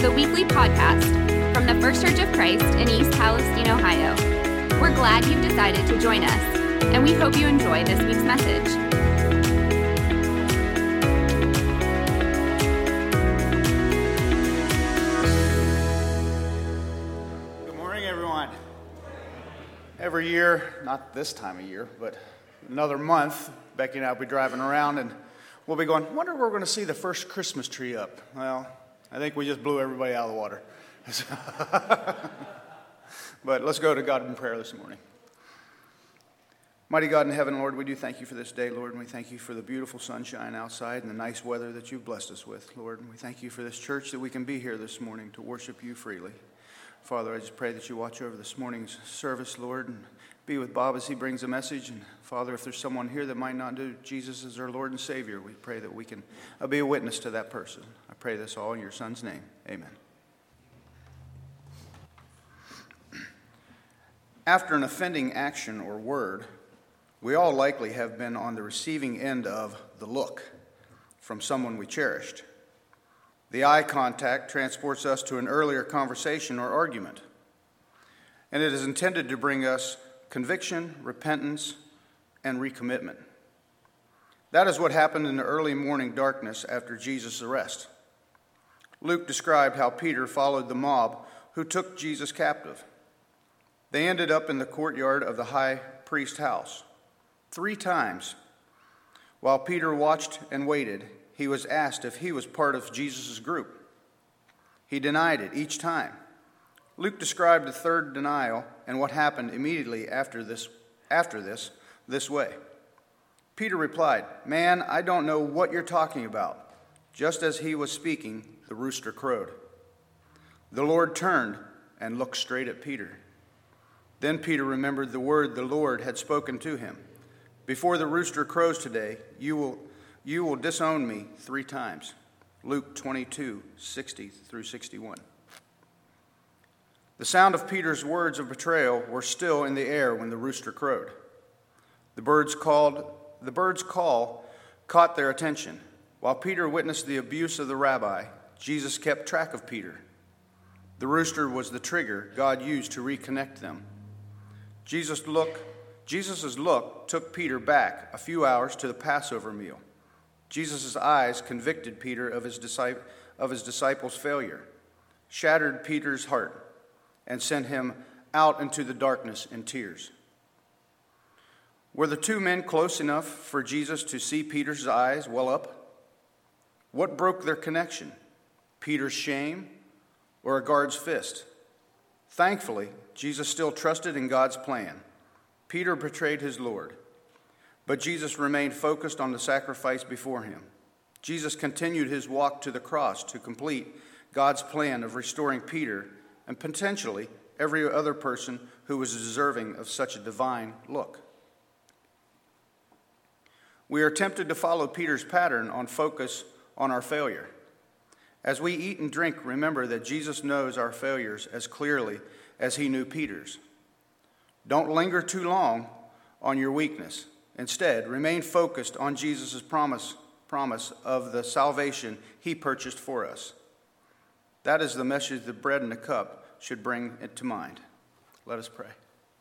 the weekly podcast from the First Church of Christ in East Palestine, Ohio. We're glad you've decided to join us, and we hope you enjoy this week's message. Good morning, everyone. Every year, not this time of year, but another month, Becky and I will be driving around and we'll be going, wonder where we're going to see the first Christmas tree up. Well, I think we just blew everybody out of the water. But let's go to God in prayer this morning. Mighty God in heaven, Lord, we do thank you for this day, Lord, and we thank you for the beautiful sunshine outside and the nice weather that you've blessed us with, Lord. And we thank you for this church that we can be here this morning to worship you freely. Father, I just pray that you watch over this morning's service, Lord, and be with Bob as he brings a message. And Father, if there's someone here that might not know Jesus as their Lord and Savior, we pray that we can be a witness to that person. I pray this all in your Son's name. Amen. After an offending action or word, we all likely have been on the receiving end of the look from someone we cherished. The eye contact transports us to an earlier conversation or argument, and it is intended to bring us conviction, repentance, and recommitment. That is what happened in the early morning darkness after Jesus' arrest. Luke described how Peter followed the mob who took Jesus captive. They ended up in the courtyard of the high priest's house. 3 times, while Peter watched and waited, he was asked if he was part of Jesus' group. He denied it each time. Luke described the third denial and what happened immediately after this way. Peter replied, "Man, I don't know what you're talking about." Just as he was speaking, the rooster crowed. The Lord turned and looked straight at Peter. Then Peter remembered the word the Lord had spoken to him. "Before the rooster crows today, you will disown me 3 times. Luke 22:60 through 61. The sound of Peter's words of betrayal were still in the air when the rooster crowed. The bird's call caught their attention. While Peter witnessed the abuse of the rabbi, Jesus kept track of Peter. The rooster was the trigger God used to reconnect them. Jesus' look took Peter back a few hours to the Passover meal. Jesus' eyes convicted Peter of his disciples' failure, shattered Peter's heart, and sent him out into the darkness in tears. Were the 2 men close enough for Jesus to see Peter's eyes well up? What broke their connection? Peter's shame or a guard's fist? Thankfully, Jesus still trusted in God's plan. Peter betrayed his Lord, but Jesus remained focused on the sacrifice before him. Jesus continued his walk to the cross to complete God's plan of restoring Peter and potentially every other person who was deserving of such a divine look. We are tempted to follow Peter's pattern on focus on our failure. As we eat and drink, remember that Jesus knows our failures as clearly as he knew Peter's. Don't linger too long on your weakness. Instead, remain focused on Jesus' promise of the salvation he purchased for us. That is the message the bread and the cup should bring it to mind. Let us pray.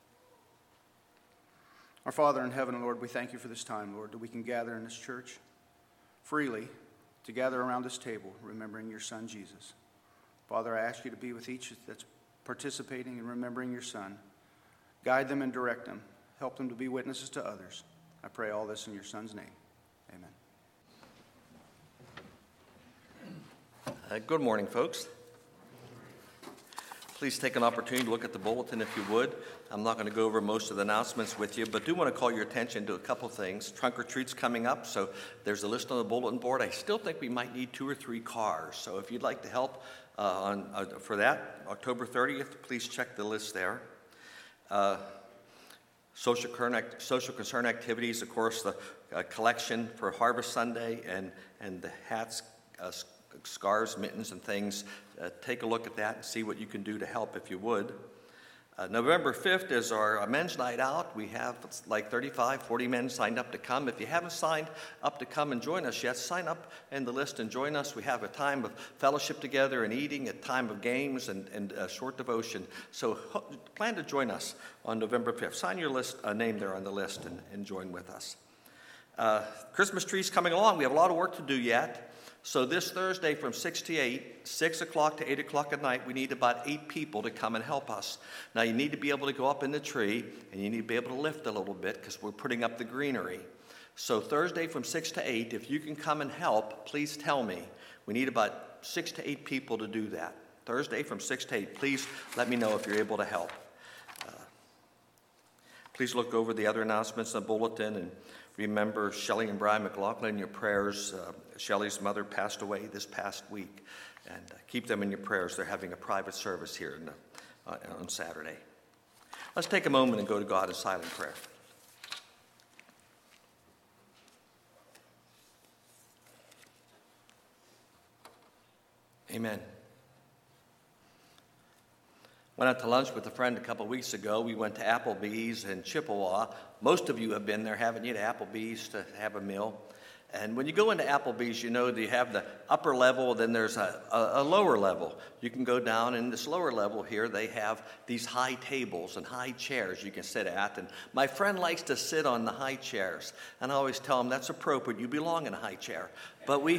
Our Father in heaven, Lord, we thank you for this time, Lord, that we can gather in this church freely to gather around this table, remembering your Son, Jesus. Father, I ask you to be with each that's participating in remembering your Son. Guide them and direct them. Help them to be witnesses to others. I pray all this in your Son's name. Amen. Good morning, folks. Please take an opportunity to look at the bulletin if you would. I'm not going to go over most of the announcements with you, but do want to call your attention to a couple things. Trunk or treat's coming up, so there's a list on the bulletin board. I still think we might need 2 or 3 cars, so if you'd like to help for that, October 30th, please check the list there. Social concern activities, of course, the collection for Harvest Sunday and the hats, scarves, mittens, and things. Take a look at that and see what you can do to help if you would. November 5th is our men's night out. We have like 35, 40 men signed up to come. If you haven't signed up to come and join us yet, sign up in the list and join us. We have a time of fellowship together and eating, a time of games and a short devotion. So plan to join us on November 5th. Sign your name there on the list and join with us. Christmas trees coming along. We have a lot of work to do yet. So this Thursday from 6 to 8, 6 o'clock to 8 o'clock at night, we need about 8 people to come and help us. Now, you need to be able to go up in the tree, and you need to be able to lift a little bit because we're putting up the greenery. So Thursday from 6 to 8, if you can come and help, please tell me. We need about 6 to 8 people to do that. Thursday from 6 to 8, please let me know if you're able to help. Please look over the other announcements in the bulletin and remember Shelley and Brian McLaughlin in your prayers. Shelley's mother passed away this past week, and keep them in your prayers. They're having a private service here on Saturday. Let's take a moment and go to God in silent prayer. Amen. Went out to lunch with a friend a couple weeks ago. We went to Applebee's in Chippewa. Most of you have been there, haven't you, to Applebee's to have a meal? And when you go into Applebee's, you know they have the upper level, then there's a lower level. You can go down in this lower level here. They have these high tables and high chairs you can sit at. And my friend likes to sit on the high chairs. And I always tell him, that's appropriate. You belong in a high chair. But we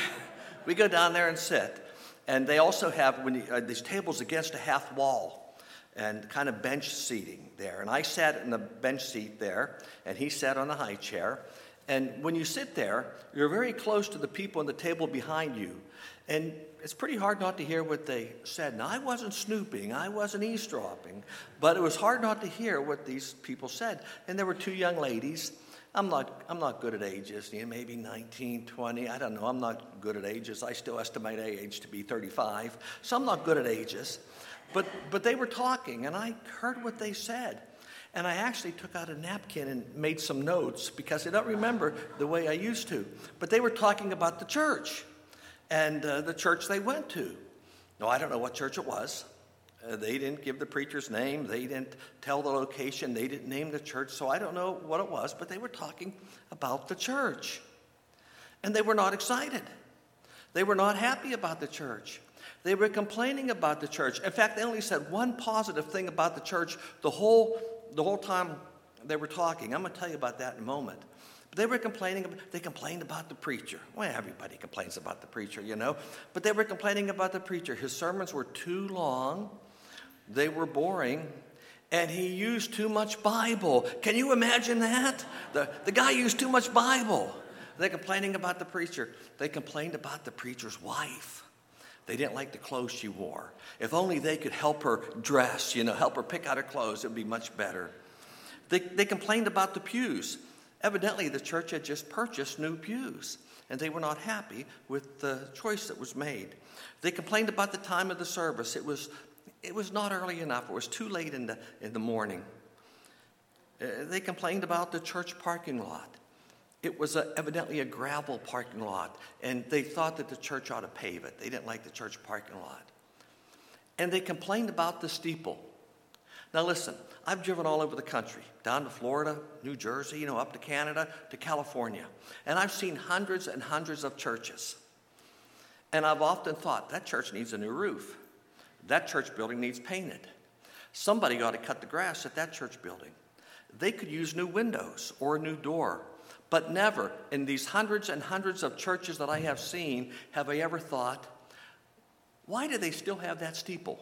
go down there and sit. And they also have these tables against a half wall and kind of bench seating there. And I sat in the bench seat there, and he sat on the high chair. And when you sit there, you're very close to the people on the table behind you. And it's pretty hard not to hear what they said. Now, I wasn't snooping, I wasn't eavesdropping, but it was hard not to hear what these people said. And there were 2 young ladies. I'm not good at ages, maybe 19, 20, I don't know. I'm not good at ages. I still estimate age to be 35, so I'm not good at ages. But they were talking, and I heard what they said. And I actually took out a napkin and made some notes because I don't remember the way I used to. But they were talking about the church and the church they went to. No, I don't know what church it was. They didn't give the preacher's name. They didn't tell the location. They didn't name the church. So I don't know what it was, but they were talking about the church. And they were not excited. They were not happy about the church. They were complaining about the church. In fact, they only said one positive thing about the church the whole time they were talking. I'm going to tell you about that in a moment. But they complained about the preacher. Well, everybody complains about the preacher, But they were complaining about the preacher. His sermons were too long. They were boring, and he used too much Bible. Can you imagine that? The guy used too much Bible. They're complaining about the preacher. They complained about the preacher's wife. They didn't like the clothes she wore. If only they could help her dress, help her pick out her clothes, it would be much better. They complained about the pews. Evidently, the church had just purchased new pews, and they were not happy with the choice that was made. They complained about the time of the service. It was not early enough. It was too late in the morning. They complained about the church parking lot. It was evidently a gravel parking lot, and they thought that the church ought to pave it. They didn't like the church parking lot. And they complained about the steeple. Now listen, I've driven all over the country, down to Florida, New Jersey, up to Canada, to California. And I've seen hundreds and hundreds of churches. And I've often thought, that church needs a new roof. That church building needs painted. Somebody ought to cut the grass at that church building. They could use new windows or a new door. But never, in these hundreds and hundreds of churches that I have seen, have I ever thought, why do they still have that steeple?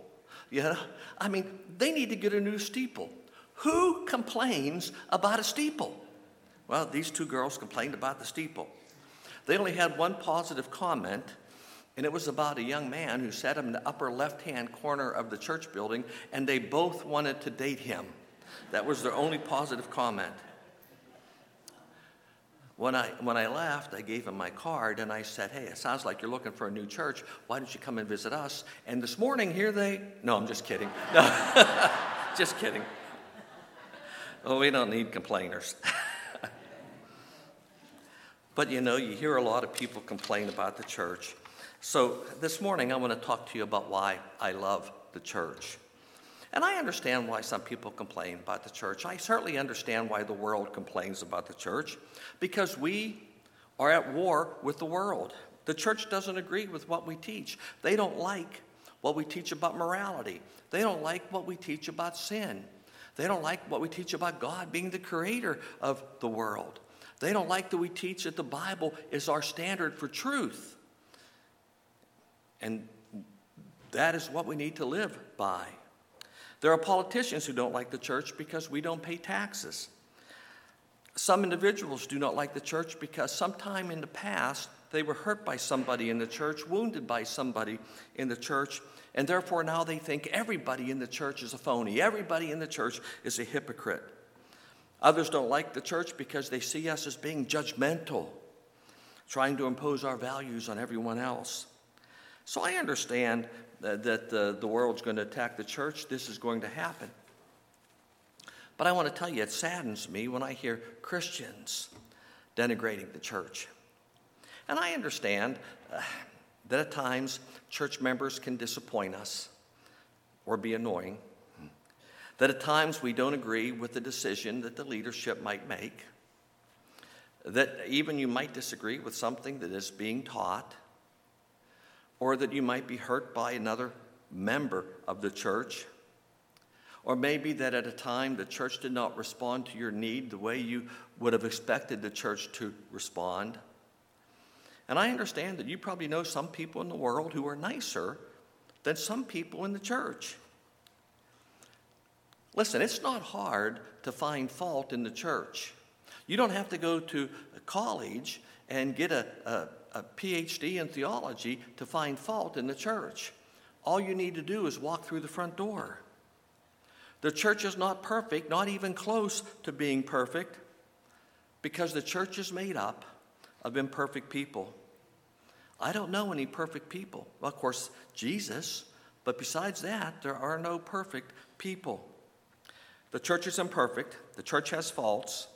They need to get a new steeple. Who complains about a steeple? Well, these 2 girls complained about the steeple. They only had one positive comment, and it was about a young man who sat in the upper left-hand corner of the church building, and they both wanted to date him. That was their only positive comment. When I left, I gave him my card, and I said, hey, it sounds like you're looking for a new church. Why don't you come and visit us? And this morning, No, I'm just kidding. No, just kidding. Oh, we don't need complainers. But, you hear a lot of people complain about the church. So this morning, I want to talk to you about why I love the church. And I understand why some people complain about the church. I certainly understand why the world complains about the church, because we are at war with the world. The church doesn't agree with what we teach. They don't like what we teach about morality. They don't like what we teach about sin. They don't like what we teach about God being the creator of the world. They don't like that we teach that the Bible is our standard for truth. And that is what we need to live by. There are politicians who don't like the church because we don't pay taxes. Some individuals do not like the church because sometime in the past they were hurt by somebody in the church, wounded by somebody in the church, and therefore now they think everybody in the church is a phony. Everybody in the church is a hypocrite. Others don't like the church because they see us as being judgmental, trying to impose our values on everyone else. So I understand that the world's going to attack the church. This is going to happen. But I want to tell you, it saddens me when I hear Christians denigrating the church. And I understand that at times church members can disappoint us or be annoying. That at times we don't agree with the decision that the leadership might make. That even you might disagree with something that is being taught. Or that you might be hurt by another member of the church. Or maybe that at a time the church did not respond to your need the way you would have expected the church to respond. And I understand that you probably know some people in the world who are nicer than some people in the church. Listen, it's not hard to find fault in the church. You don't have to go to college and get a PhD in theology to find fault in the church. All you need to do is walk through the front door. The church is not perfect, not even close to being perfect, because the church is made up of imperfect people. I don't know any perfect people. Well, of course, Jesus, but besides that, there are no perfect people. The church is imperfect. The church has faults.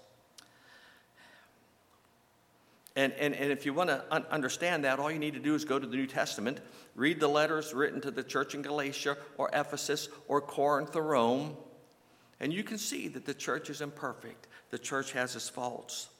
And if you want to understand that, all you need to do is go to the New Testament, read the letters written to the church in Galatia or Ephesus or Corinth or Rome, and you can see that the church is imperfect. The church has its faults.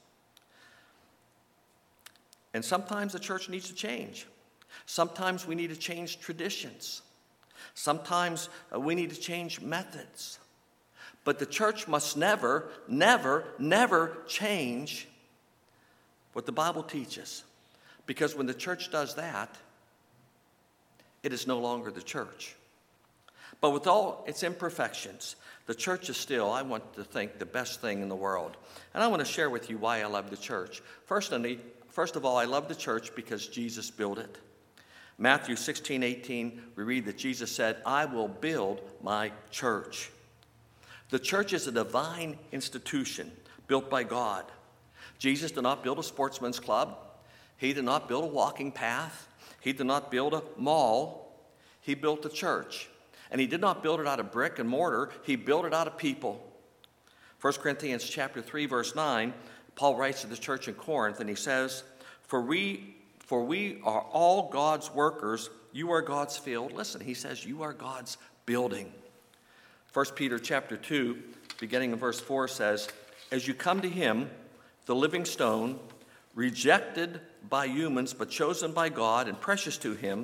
And sometimes the church needs to change. Sometimes we need to change traditions. Sometimes we need to change methods. But the church must never, never, never change what the Bible teaches. Because when the church does that, it is no longer the church. But with all its imperfections, the church is still, I want to think, the best thing in the world. And I want to share with you why I love the church. First of all, I love the church because Jesus built it. Matthew 16:18, we read that Jesus said, "I will build my church." The church is a divine institution built by God. Jesus did not build a sportsman's club. He did not build a walking path. He did not build a mall. He built the church. And he did not build it out of brick and mortar. He built it out of people. 1 Corinthians chapter 3, verse 9, Paul writes to the church in Corinth, and he says, For we are all God's workers. You are God's field. Listen, he says, you are God's building. 1 Peter chapter 2, beginning in verse 4 says, As you come to him, the living stone, rejected by humans but chosen by God and precious to him,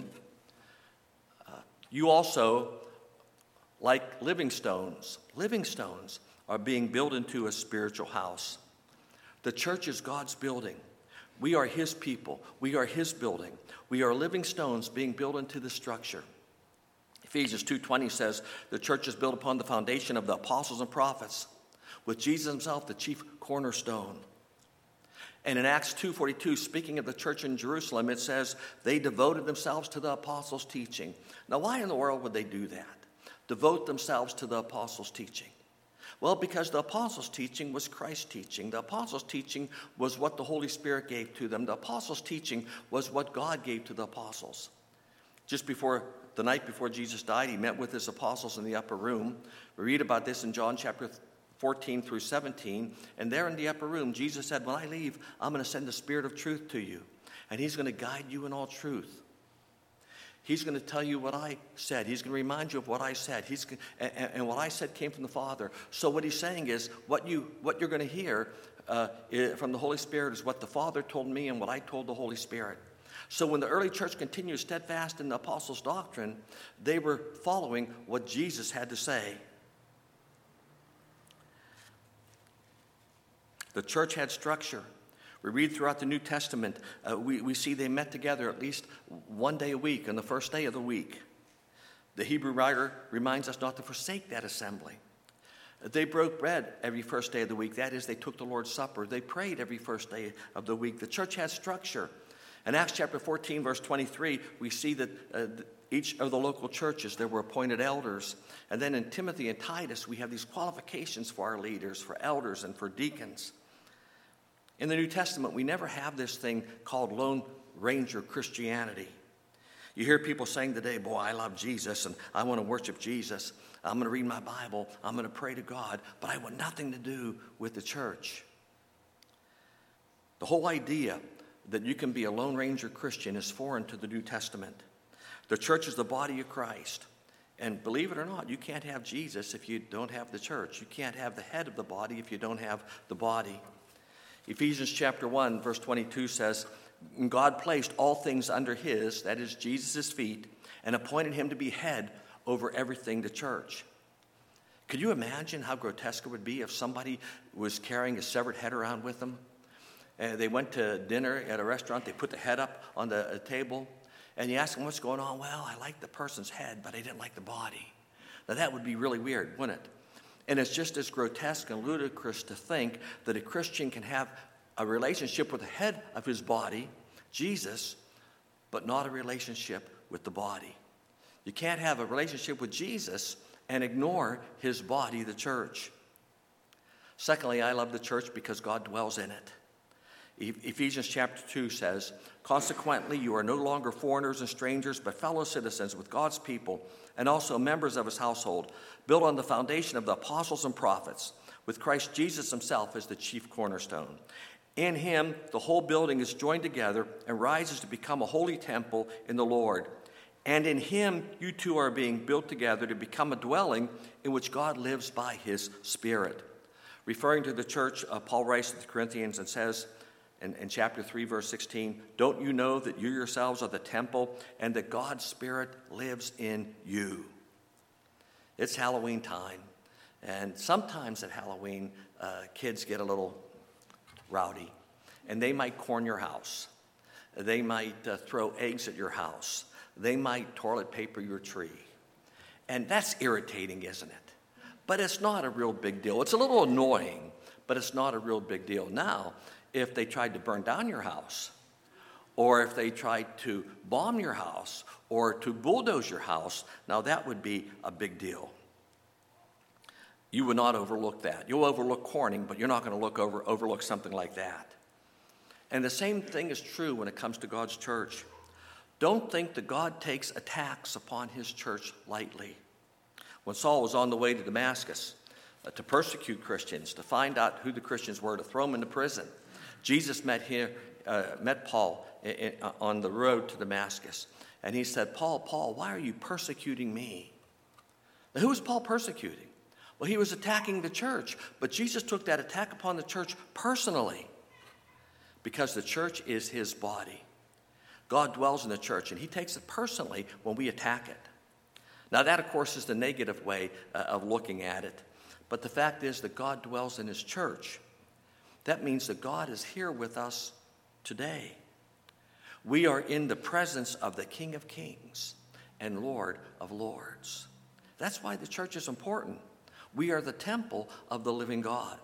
you also, like living stones are being built into a spiritual house. The church is God's building. We are his people. We are his building. We are living stones being built into the structure. Ephesians 2:20 says, the church is built upon the foundation of the apostles and prophets, with Jesus himself the chief cornerstone. And in Acts 2:42, speaking of the church in Jerusalem, it says, they devoted themselves to the apostles' teaching. Now, why in the world would they do that? Devote themselves to the apostles' teaching. Well, because the apostles' teaching was Christ's teaching. The apostles' teaching was what the Holy Spirit gave to them. The apostles' teaching was what God gave to the apostles. Just before the night before Jesus died, he met with his apostles in the upper room. We read about this in John chapter 14 through 17. And there in the upper room, Jesus said, when I leave, I'm going to send the Spirit of truth to you. And he's going to guide you in all truth. He's going to tell you what I said. He's going to remind you of what I said. And what I said came from the Father. So what he's saying is what you're going to hear from the Holy Spirit is what the Father told me and what I told the Holy Spirit. So when the early church continued steadfast in the apostles' doctrine, they were following what Jesus had to say. The church had structure. We read throughout the New Testament, we see they met together at least one day a week, on the first day of the week. The Hebrew writer reminds us not to forsake that assembly. They broke bread every first day of the week. That is, they took the Lord's Supper. They prayed every first day of the week. The church had structure. In Acts chapter 14, verse 23, we see that each of the local churches, there were appointed elders. And then in Timothy and Titus, we have these qualifications for our leaders, for elders and for deacons. In the New Testament, we never have this thing called Lone Ranger Christianity. You hear people saying today, boy, I love Jesus and I want to worship Jesus. I'm going to read my Bible. I'm going to pray to God, but I want nothing to do with the church. The whole idea that you can be a Lone Ranger Christian is foreign to the New Testament. The church is the body of Christ. And believe it or not, you can't have Jesus if you don't have the church. You can't have the head of the body if you don't have the body. Ephesians chapter 1, verse 22 says, God placed all things under his, that is Jesus' feet, and appointed him to be head over everything the church. Could you imagine how grotesque it would be if somebody was carrying a severed head around with them? They went to dinner at a restaurant, they put the head up on the table, and you ask them what's going on. Well, I like the person's head, but I didn't like the body. Now that would be really weird, wouldn't it? And it's just as grotesque and ludicrous to think that a Christian can have a relationship with the head of his body, Jesus, but not a relationship with the body. You can't have a relationship with Jesus and ignore his body, the church. Secondly, I love the church because God dwells in it. Ephesians chapter 2 says, consequently, you are no longer foreigners and strangers, but fellow citizens with God's people and also members of his household, built on the foundation of the apostles and prophets, with Christ Jesus himself as the chief cornerstone. In him, the whole building is joined together and rises to become a holy temple in the Lord. And in him, you two are being built together to become a dwelling in which God lives by his Spirit. Referring to the church, Paul writes to the Corinthians and says, in chapter 3, verse 16, don't you know that you yourselves are the temple and that God's Spirit lives in you? It's Halloween time, and sometimes at Halloween, kids get a little rowdy, and they might corn your house. They might throw eggs at your house. They might toilet paper your tree. And that's irritating, isn't it? But it's not a real big deal. It's a little annoying, but it's not a real big deal. Now, if they tried to burn down your house, or if they tried to bomb your house, or to bulldoze your house, now that would be a big deal. You would not overlook that. You'll overlook corning, but you're not going to overlook something like that. And the same thing is true when it comes to God's church. Don't think that God takes attacks upon his church lightly. When Saul was on the way to Damascus to persecute Christians, to find out who the Christians were, to throw them into prison, Jesus met Paul on the road to Damascus. And he said, Paul, why are you persecuting me? Now, who was Paul persecuting? Well, he was attacking the church. But Jesus took that attack upon the church personally because the church is his body. God dwells in the church, and he takes it personally when we attack it. Now, that, of course, is the negative way of looking at it. But the fact is that God dwells in his church. That means that God is here with us today. We are in the presence of the King of Kings and Lord of Lords. That's why the church is important. We are the temple of the living God.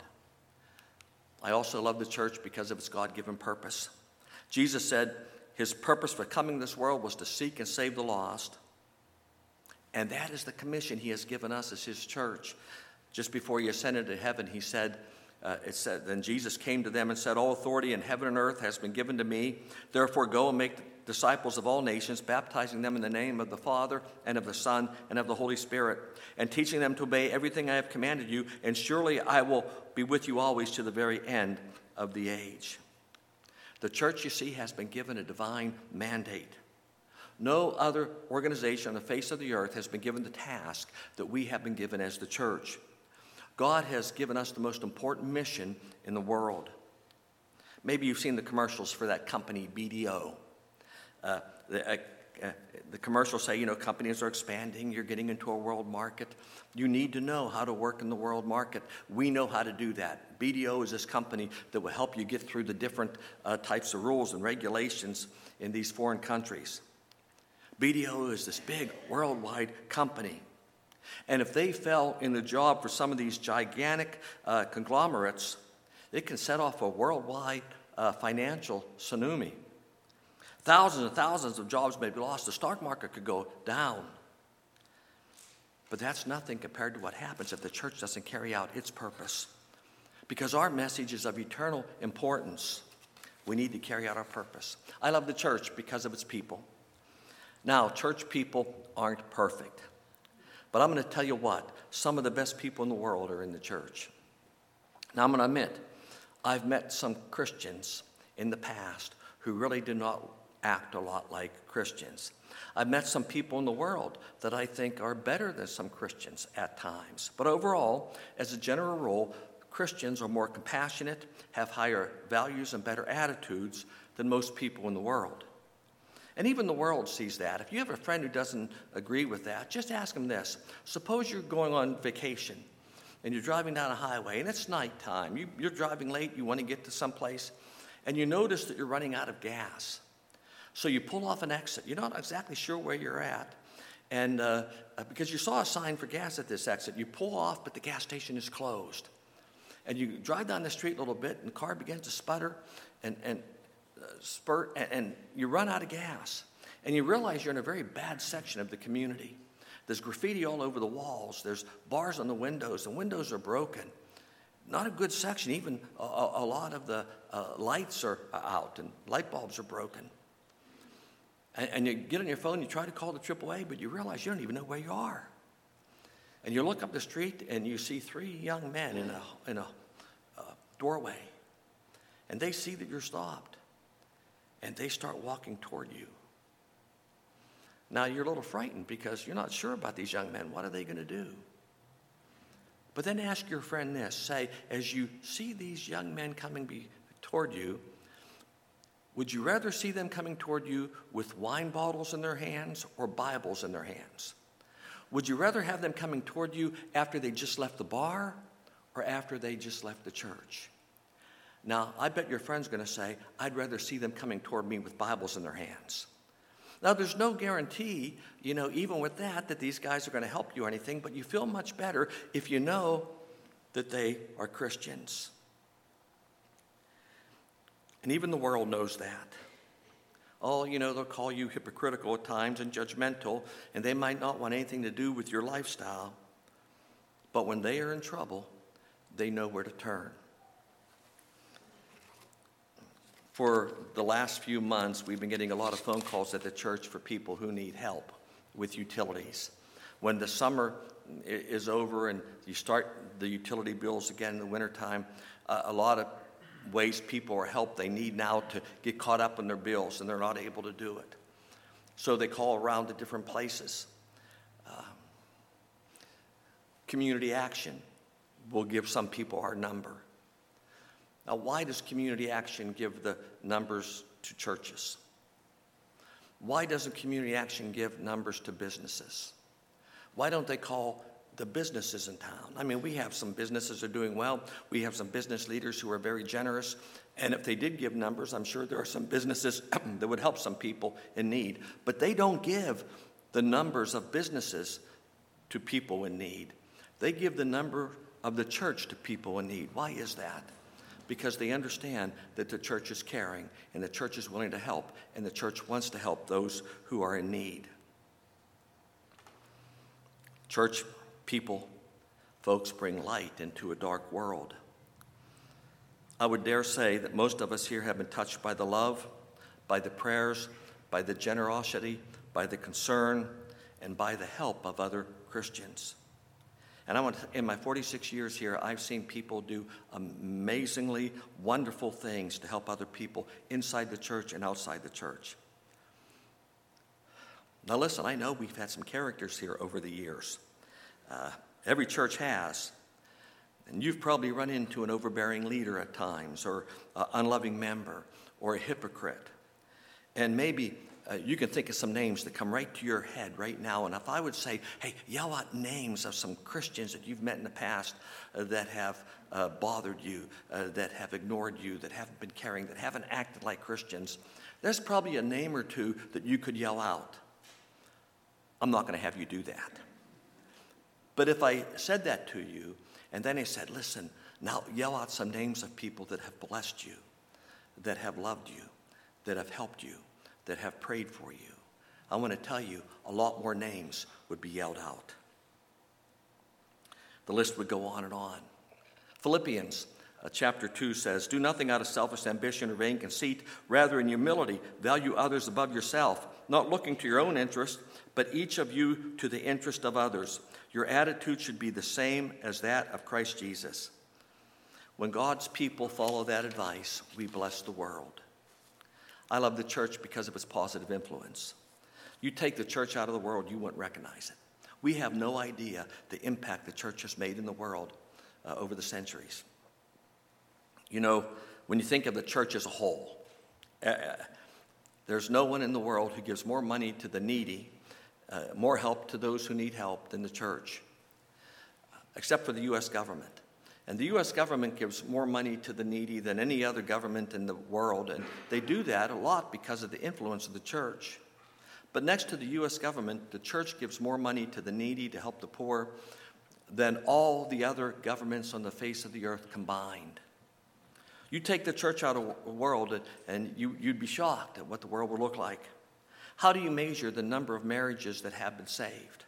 I also love the church because of its God-given purpose. Jesus said his purpose for coming to this world was to seek and save the lost. And that is the commission he has given us as his church. Just before he ascended to heaven, he said, then Jesus came to them and said, all authority in heaven and earth has been given to me. Therefore, go and make disciples of all nations, baptizing them in the name of the Father and of the Son and of the Holy Spirit, and teaching them to obey everything I have commanded you. And surely I will be with you always to the very end of the age. The church, you see, has been given a divine mandate. No other organization on the face of the earth has been given the task that we have been given as the church. God has given us the most important mission in the world. Maybe you've seen the commercials for that company, BDO. The commercials say, companies are expanding, you're getting into a world market. You need to know how to work in the world market. We know how to do that. BDO is this company that will help you get through the different types of rules and regulations in these foreign countries. BDO is this big worldwide company. And if they fell in the job for some of these gigantic conglomerates, it can set off a worldwide financial tsunami. Thousands and thousands of jobs may be lost. The stock market could go down. But that's nothing compared to what happens if the church doesn't carry out its purpose. Because our message is of eternal importance. We need to carry out our purpose. I love the church because of its people. Now, church people aren't perfect. But I'm going to tell you what, some of the best people in the world are in the church. Now, I'm going to admit, I've met some Christians in the past who really do not act a lot like Christians. I've met some people in the world that I think are better than some Christians at times. But overall, as a general rule, Christians are more compassionate, have higher values and better attitudes than most people in the world. And even the world sees that. If you have a friend who doesn't agree with that, just ask them this. Suppose you're going on vacation and you're driving down a highway and it's nighttime. You're driving late, you want to get to someplace, and you notice that you're running out of gas. So you pull off an exit. You're not exactly sure where you're at. And because you saw a sign for gas at this exit, you pull off, but the gas station is closed. And you drive down the street a little bit, and the car begins to sputter and spurt, and you run out of gas. And you realize you're in a very bad section of the community. There's graffiti all over the walls. There's bars on the windows. The windows are broken. Not a good section. Even a lot of the lights are out, and light bulbs are broken. And you get on your phone, you try to call the AAA, but you realize you don't even know where you are. And you look up the street, and you see three young men in a doorway. And they see that you're stopped. And they start walking toward you. Now, you're a little frightened because you're not sure about these young men. What are they going to do? But then ask your friend this. Say, as you see these young men coming toward you, would you rather see them coming toward you with wine bottles in their hands or Bibles in their hands? Would you rather have them coming toward you after they just left the bar or after they just left the church? Now, I bet your friend's going to say, I'd rather see them coming toward me with Bibles in their hands. Now, there's no guarantee, even with that these guys are going to help you or anything, but you feel much better if you know that they are Christians. And even the world knows that. Oh, they'll call you hypocritical at times and judgmental, and they might not want anything to do with your lifestyle. But when they are in trouble, they know where to turn. For the last few months, we've been getting a lot of phone calls at the church for people who need help with utilities. When the summer is over and you start the utility bills again in the wintertime, a lot of ways people are help they need now to get caught up in their bills, and they're not able to do it. So they call around to different places. Community Action will give some people our number. Now, why does Community Action give the numbers to churches? Why doesn't Community Action give numbers to businesses? Why don't they call the businesses in town? I mean, we have some businesses that are doing well. We have some business leaders who are very generous. And if they did give numbers, I'm sure there are some businesses that would help some people in need. But they don't give the numbers of businesses to people in need. They give the number of the church to people in need. Why is that? Because they understand that the church is caring, and the church is willing to help, and the church wants to help those who are in need. Church people, folks, bring light into a dark world. I would dare say that most of us here have been touched by the love, by the prayers, by the generosity, by the concern, and by the help of other Christians. And in my 46 years here, I've seen people do amazingly wonderful things to help other people inside the church and outside the church. Now listen, I know we've had some characters here over the years. Every church has. And you've probably run into an overbearing leader at times, or an unloving member, or a hypocrite. And maybe you can think of some names that come right to your head right now. And if I would say, hey, yell out names of some Christians that you've met in the past that have bothered you, that have ignored you, that haven't been caring, that haven't acted like Christians, there's probably a name or two that you could yell out. I'm not going to have you do that. But if I said that to you, and then I said, listen, now yell out some names of people that have blessed you, that have loved you, that have helped you, that have prayed for you, I want to tell you a lot more names would be yelled out. The list would go on and on. Philippians chapter 2 says, do nothing out of selfish ambition or vain conceit, rather in humility value others above yourself, not looking to your own interest, but each of you to the interest of others. Your attitude should be the same as that of Christ Jesus. When God's people follow that advice, we bless the world. I love the church because of its positive influence. You take the church out of the world, you wouldn't recognize it. We have no idea the impact the church has made in the world over the centuries. You know, when you think of the church as a whole, there's no one in the world who gives more money to the needy, more help to those who need help than the church, except for the U.S. government. And the U.S. government gives more money to the needy than any other government in the world, and they do that a lot because of the influence of the church. But next to the U.S. government, the church gives more money to the needy to help the poor than all the other governments on the face of the earth combined. You take the church out of the world, and you'd be shocked at what the world would look like. How do you measure the number of marriages that have been saved?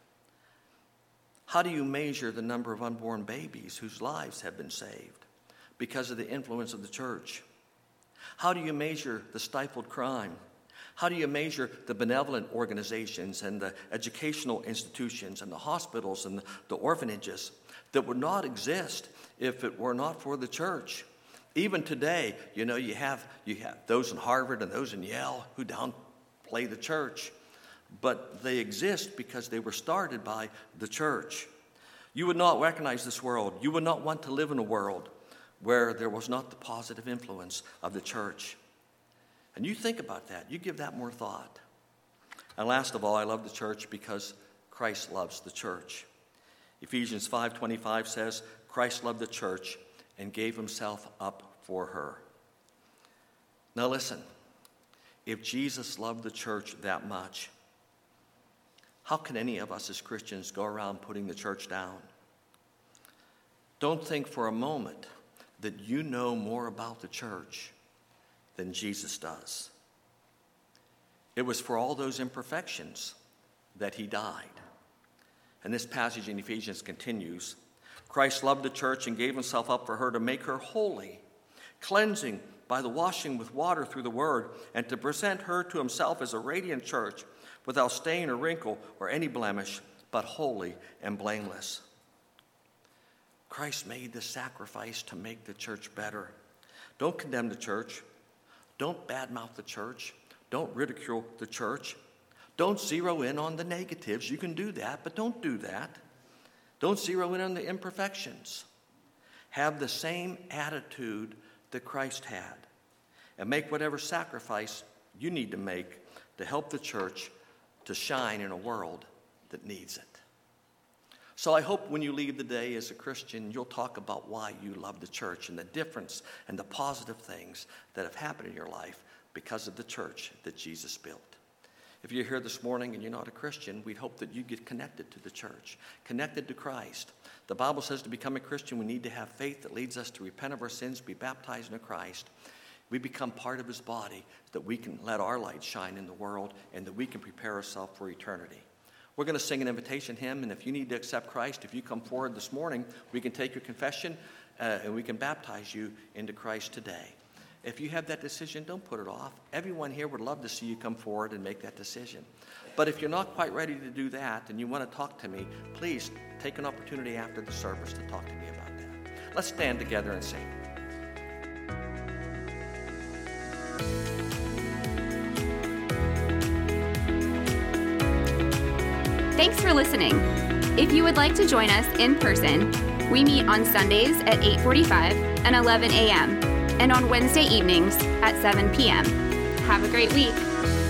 How do you measure the number of unborn babies whose lives have been saved because of the influence of the church? How do you measure the stifled crime? How do you measure the benevolent organizations and the educational institutions and the hospitals and the orphanages that would not exist if it were not for the church? Even today, you know, you have those in Harvard and those in Yale who downplay the church, but they exist because they were started by the church. You would not recognize this world. You would not want to live in a world where there was not the positive influence of the church. And you think about that. You give that more thought. And last of all, I love the church because Christ loves the church. Ephesians 5:25 says, Christ loved the church and gave himself up for her. Now listen, if Jesus loved the church that much, how can any of us as Christians go around putting the church down? Don't think for a moment that you know more about the church than Jesus does. It was for all those imperfections that he died. And this passage in Ephesians continues. Christ loved the church and gave himself up for her to make her holy, cleansing by the washing with water through the word, and to present her to himself as a radiant church without stain or wrinkle or any blemish, but holy and blameless. Christ made the sacrifice to make the church better. Don't condemn the church. Don't badmouth the church. Don't ridicule the church. Don't zero in on the negatives. You can do that, but don't do that. Don't zero in on the imperfections. Have the same attitude that Christ had, and make whatever sacrifice you need to make to help the church to shine in a world that needs it. So I hope when you leave the day as a Christian, you'll talk about why you love the church and the difference and the positive things that have happened in your life because of the church that Jesus built. If you're here this morning and you're not a Christian, we hope that you get connected to the church, connected to Christ. The Bible says to become a Christian, we need to have faith that leads us to repent of our sins, be baptized into Christ. We become part of his body, that we can let our light shine in the world and that we can prepare ourselves for eternity. We're going to sing an invitation hymn, and if you need to accept Christ, if you come forward this morning, we can take your confession and we can baptize you into Christ today. If you have that decision, don't put it off. Everyone here would love to see you come forward and make that decision. But if you're not quite ready to do that and you want to talk to me, please take an opportunity after the service to talk to me about that. Let's stand together and sing. Thanks for listening. If you would like to join us in person, we meet on Sundays at 8:45 and 11 a.m. and on Wednesday evenings at 7 p.m. Have a great week.